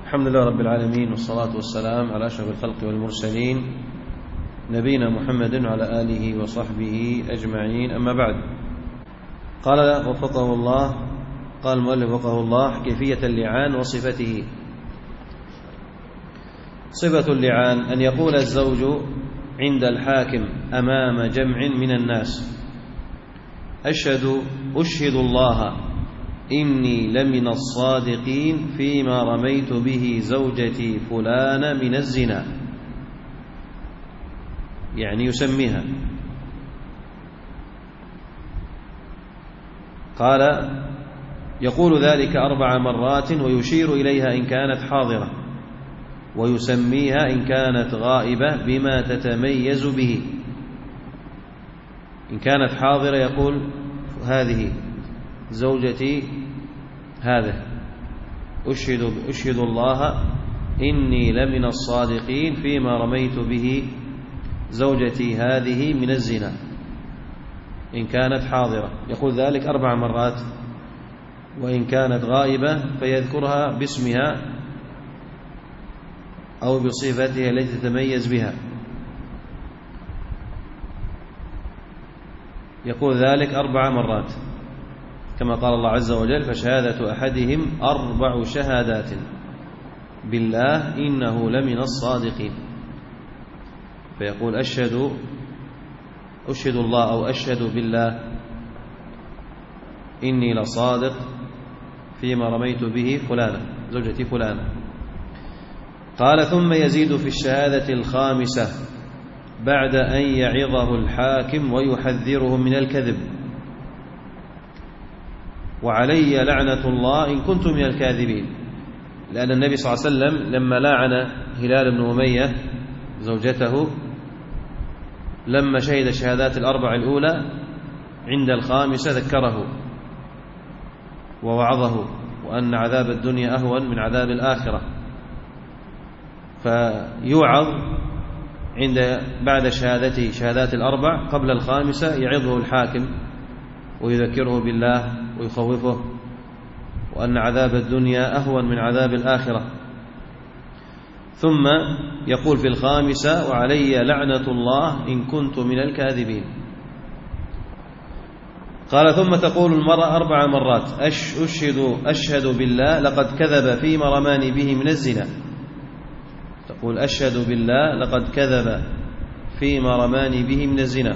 الحمد لله رب العالمين، والصلاة والسلام على أشرف الخلق والمرسلين نبينا محمد وعلى آله وصحبه أجمعين، أما بعد. قال وفقه الله، قال المؤلف وفقه الله: كيفية اللعان وصفته. صفة اللعان أن يقول الزوج عند الحاكم أمام جمع من الناس: أشهد الله إني لمن الصادقين فيما رميت به زوجتي فلان من الزنا، يعني يسميها. قال: يقول ذلك 4 مرات ويشير إليها إن كانت حاضرة، ويسميها إن كانت غائبة بما تتميز به. إن كانت حاضرة يقول: هذه زوجتي، هذا أشهد الله إني لمن الصادقين فيما رميت به زوجتي هذه من الزنا. إن كانت حاضرة يقول ذلك 4 مرات، وإن كانت غائبة فيذكرها باسمها أو بصفتها التي تتميز بها، يقول ذلك 4 مرات، كما قال الله عز وجل: فشهادة أحدهم 4 شهادات بالله إنه لمن الصادقين. فيقول: أشهد الله أو أشهد بالله إني لصادق فيما رميت به فلانة زوجتي فلانة. قال: ثم يزيد في الشهادة 5 بعد أن يعظه الحاكم ويحذره من الكذب: وعلي لعنة الله إن كنت من الكاذبين. لأن النبي صلى الله عليه وسلم لما لعن هلال بن أمية زوجته لما شهد الشهادات 4 الأولى، عند 5 ذكره ووعظه وأن عذاب الدنيا أهون من عذاب الآخرة. فيوعظ بعد شهادات 4 قبل 5 يعظه الحاكم ويذكره بالله ويخوفه وأن عذاب الدنيا أهون من عذاب الآخرة. ثم يقول في 5: وعلي لعنة الله إن كنت من الكاذبين. قال: ثم تقول المرأة 4 مرات: أشهد بالله لقد كذب فيما رماني به من الزنا. تقول: أشهد بالله لقد كذب فيما رماني به من الزنا،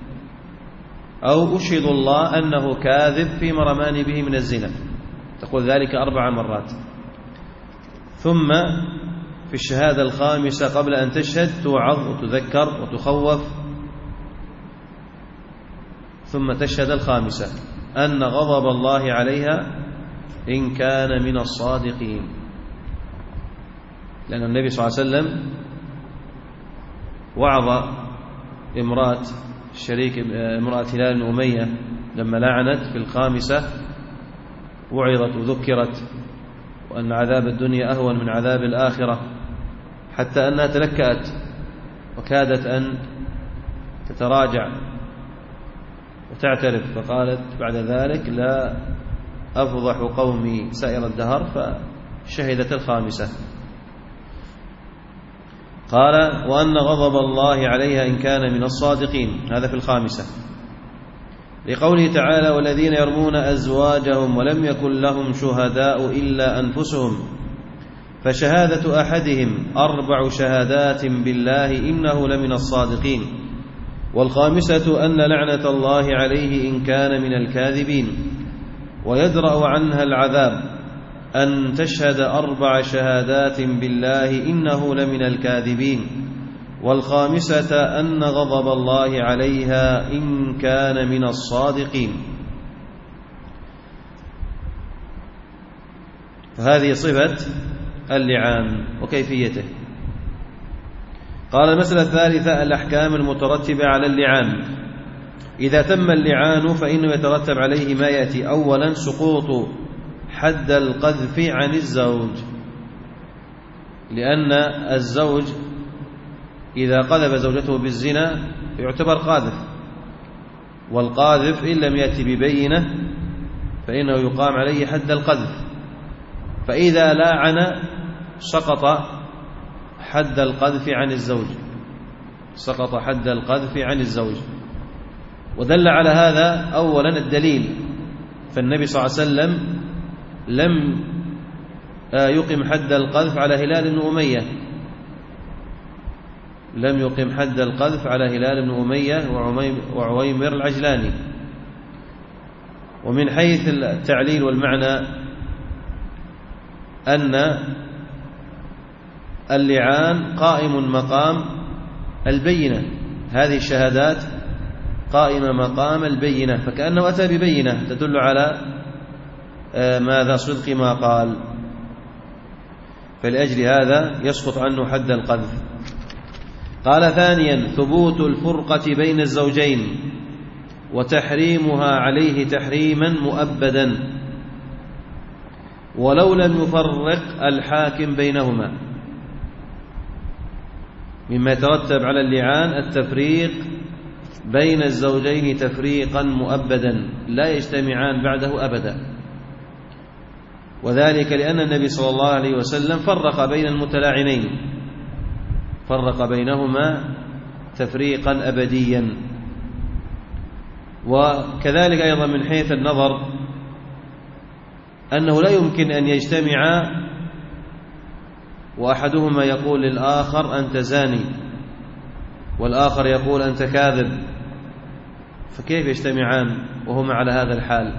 أو أشهد الله أنه كاذب فيما رماني به من الزنا. تقول ذلك 4 مرات. ثم في الشهادة 5 قبل أن تشهد توعظ وتذكر وتخوف، ثم تشهد 5 أن غضب الله عليها إن كان من الصادقين. لأن النبي صلى الله عليه وسلم وعظ امرأة هلال بن أمية لما لعنت في 5 وعظت وذكرت وأن عذاب الدنيا أهون من عذاب الآخرة، حتى أنها تلكأت وكادت أن تتراجع وتعترف، فقالت بعد ذلك: لا أفضح قومي سائر الدهر، فشهدت 5. قال: وأن غضب الله عليها إن كان من الصادقين. هذا في 5. لقوله تعالى: والذين يرمون أزواجهم ولم يكن لهم شهداء إلا أنفسهم فشهادة أحدهم 4 شهادات بالله إنه لمن الصادقين. 5 أن لعنة الله عليه إن كان من الكاذبين. ويدرأ عنها العذاب أن تشهد 4 شهادات بالله إنه لمن الكاذبين. 5 أن غضب الله عليها إن كان من الصادقين. فهذه صفة اللعان وكيفيته. قال: المسألة 3: الأحكام المترتبة على اللعان. إذا تم اللعان فإنه يترتب عليه ما يأتي: أولا سقوط حد القذف عن الزوج، لأن الزوج إذا قذف زوجته بالزنا يعتبر قاذف، والقاذف إن لم يأتي ببينة فإنه يقام عليه حد القذف. فإذا لاعن سقط حد القذف عن الزوج، سقط حد القذف عن الزوج. ودل على هذا أولا الدليل، فالنبي صلى الله عليه وسلم لم يقم حد القذف على هلال بن أمية، لم يقم حد القذف على هلال بن أمية وعويمر العجلاني. ومن حيث التعليل والمعنى أن اللعان قائم مقام البينة، هذه الشهادات قائمة مقام البينة، فكأنه أتى ببينة تدل على ماذا؟ صدق ما قال، فلأجل هذا يسقط عنه حد القذف. قال ثانيا ثبوت الفرقة بين الزوجين وتحريمها عليه تحريما مؤبدا ولو لم يفرق الحاكم بينهما. مما يترتب على اللعان التفريق بين الزوجين تفريقا مؤبدا لا يجتمعان بعده أبدا، وذلك لأن النبي صلى الله عليه وسلم فرق بين المتلاعنين، فرق بينهما تفريقا أبديا. وكذلك أيضا من حيث النظر أنه لا يمكن أن يجتمعا وأحدهما يقول للآخر أنت زاني والآخر يقول أنت كاذب، فكيف يجتمعان وهما على هذا الحال؟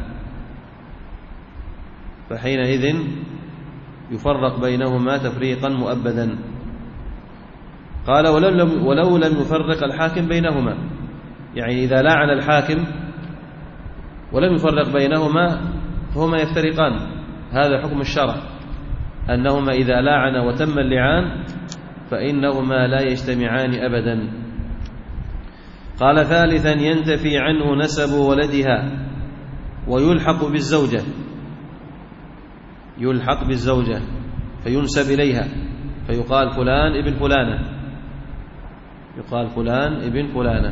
فحينئذ يفرق بينهما تفريقا مؤبدا. قال ولو لم يفرق الحاكم بينهما، يعني إذا لعن الحاكم ولم يفرق بينهما فهما يفترقان، هذا حكم الشرع أنهما إذا لعن وتم اللعان فإنهما لا يجتمعان أبدا. قال ثالثا ينتفي عنه نسب ولدها ويلحق بالزوجة، يلحق بالزوجة فينسب إليها فيقال فلان ابن فلانة، يقال فلان ابن فلانة،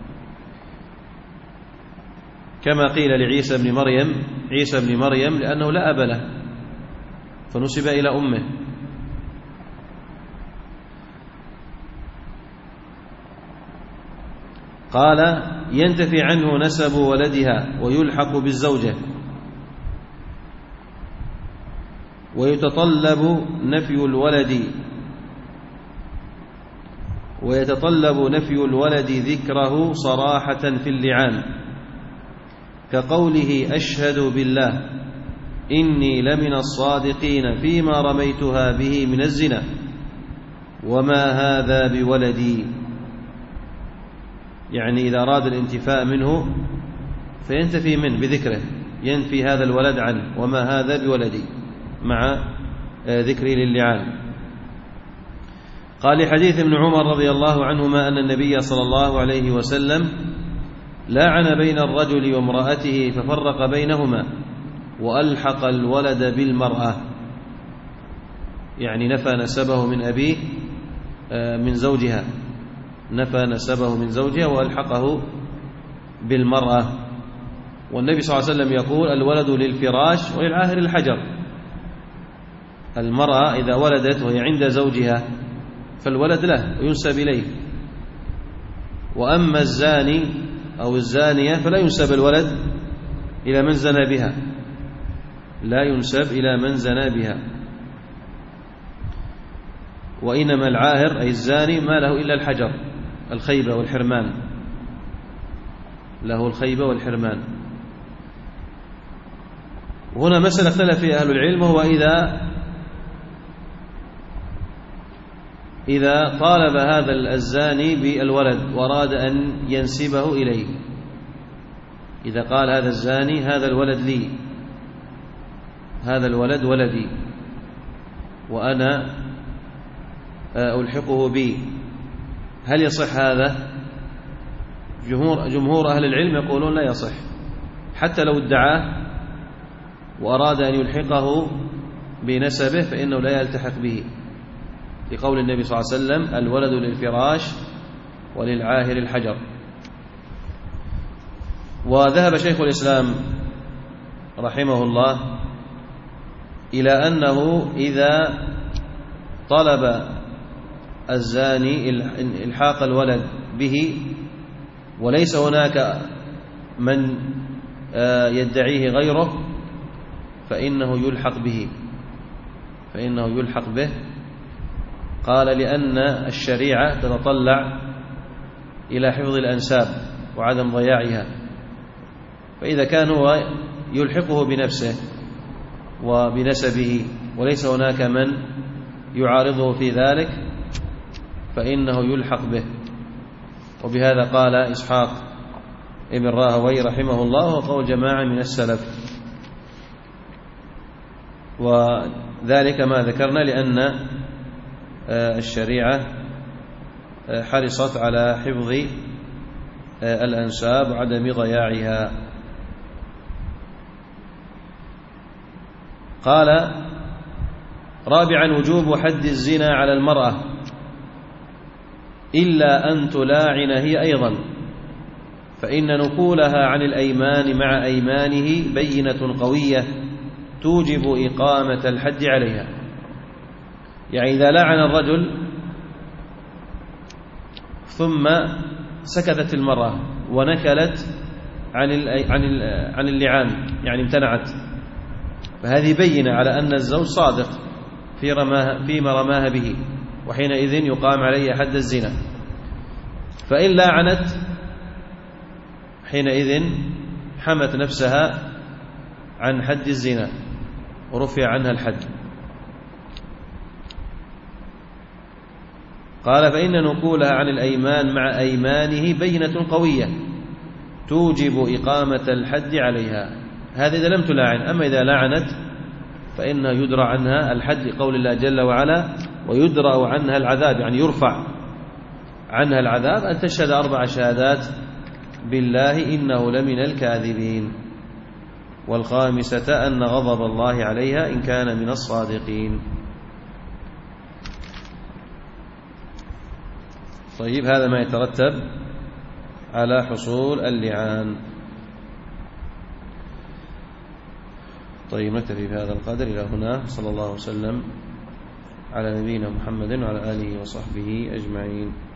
كما قيل لعيسى بن مريم عيسى بن مريم لأنه لا أب له فنسب إلى أمه. قال ينتفي عنه نسب ولدها ويلحق بالزوجة ويتطلب نفي الولد ذكره صراحة في اللعان، كقوله أشهد بالله إني لمن الصادقين فيما رميتها به من الزنا وما هذا بولدي، يعني إذا أراد الانتفاء منه فينتفي منه بذكره، ينفي هذا الولد عنه وما هذا بولدي مع ذكره للعان. قال لحديث ابن عمر رضي الله عنهما أن النبي صلى الله عليه وسلم لاعن بين الرجل وامرأته ففرق بينهما وألحق الولد بالمرأة، يعني نفى نسبه من أبيه من زوجها، نفى نسبه من زوجها وألحقه بالمرأة. والنبي صلى الله عليه وسلم يقول الولد للفراش وللعاهر الحجر، المرأة إذا ولدت وهي عند زوجها فالولد له وينسب إليه، وأما الزاني أو الزانية فلا ينسب الولد إلى من زنى بها، لا ينسب إلى من زنى بها، وإنما العاهر أي الزاني ما له إلا الحجر، الخيبة والحرمان، له الخيبة والحرمان. وهنا مسألة اختلف فيها أهل العلم، وهو إذا طالب هذا الزاني بالولد وأراد أن ينسبه إليه، إذا قال هذا الزاني هذا الولد لي، هذا الولد ولدي وأنا ألحقه بي، هل يصح هذا؟ جمهور أهل العلم يقولون لا يصح، حتى لو ادعاه وأراد أن يلحقه بنسبه فإنه لا يلتحق به، لقول النبي صلى الله عليه وسلم الولد للفراش وللعاهر الحجر. وذهب شيخ الإسلام رحمه الله إلى أنه إذا طلب الزاني إلحاق الولد به وليس هناك من يدعيه غيره فإنه يلحق به. قال لأن الشريعة تتطلع إلى حفظ الأنساب وعدم ضياعها، فإذا كان هو يلحقه بنفسه وبنسبه وليس هناك من يعارضه في ذلك فإنه يلحق به. وبهذا قال إسحاق ابن راهوي رحمه الله وقول جماعة من السلف، وذلك ما ذكرنا لأن الشريعة حرصت على حفظ الأنساب وعدم ضياعها. قال: رابعا وجوب حد الزنا على المرأة إلا أن تلاعن هي أيضا، فإن نقولها عن الأيمان مع أيمانه بينة قوية توجب إقامة الحد عليها. يعني إذا لعن الرجل ثم سكتت المرأة ونكلت عن اللعان، يعني امتنعت، فهذه بينة على أن الزوج صادق فيما رماها به، وحينئذ يقام عليها حد الزنا. فإن لاعنت حينئذ حمت نفسها عن حد الزنا ورفع عنها الحد. قال: فإن نقولها عن الأيمان مع أيمانه بينة قوية توجب إقامة الحد عليها. هذا إذا لم تلاعن. أما إذا لاعنت فإنه يدرى عنها الحد لقول الله جل وعلا: ويدرى عنها العذاب، يعني يرفع عنها العذاب أن تشهد 4 شهادات بالله إنه لمن الكاذبين، والخامسة أن غضب الله عليها إن كان من الصادقين. طيب، هذا ما يترتب على حصول اللعان. طيب، نكتفي بهذا القدر إلى هنا. صلى الله وسلم على نبينا محمد وعلى آله وصحبه أجمعين.